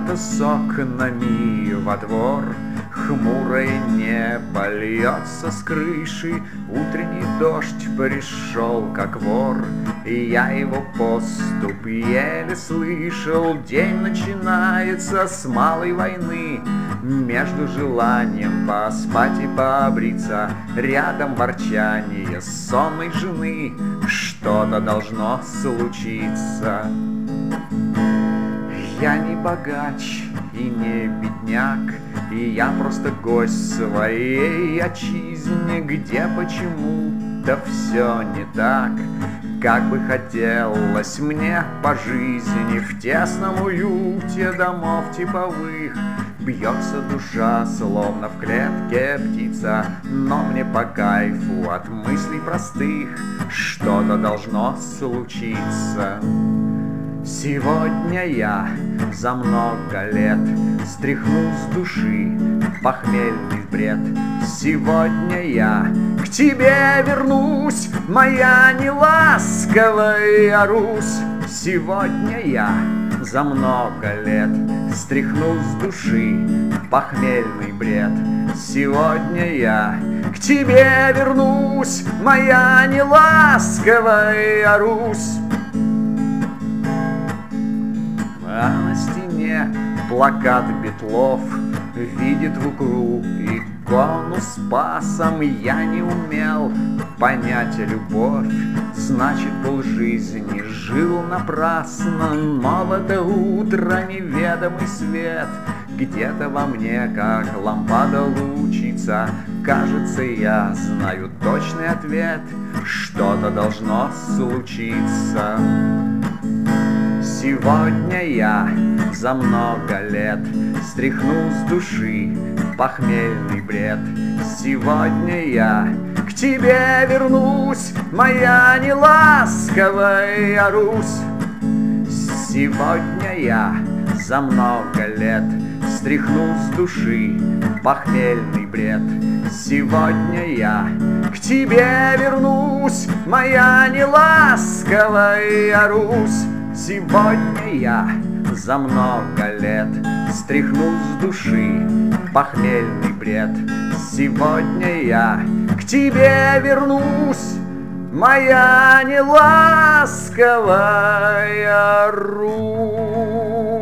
Лето с окнами во двор, хмурое небо льется с крыши, утренний дождь пришел, как вор, и я его поступ еле слышал. День начинается с малой войны, между желанием поспать и побриться, рядом ворчание сонной жены. Что-то должно случиться. Я не богач и не бедняк, и я просто гость в своей отчизне, где почему-то все не так, как бы хотелось мне по жизни. В тесном уюте домов типовых бьется душа, словно в клетке птица, но мне по кайфу от мыслей простых. Что-то должно случиться. Сегодня я за много лет стряхну с души похмельный бред. Сегодня я к тебе вернусь, моя неласковая Русь. Сегодня я за много лет стряхну с души похмельный бред. Сегодня я к тебе вернусь, моя неласковая Русь. А на стене плакат Бетлов видит в укру икону с Спасом. Я не умел понять любовь, значит, полжизни жил напрасно. Но в это утро неведомый свет где-то во мне, как лампада, лучится. Кажется, я знаю точный ответ. Что-то должно случиться. Сегодня я за много лет стряхну с души похмельный бред. Сегодня я к тебе вернусь, моя неласковая Русь. Сегодня я за много лет стряхну с души похмельный бред. Сегодня я к тебе вернусь, моя неласковая Русь. Сегодня я за много лет стряхну с души похмельный бред. Сегодня я к тебе вернусь, моя неласковая Русь.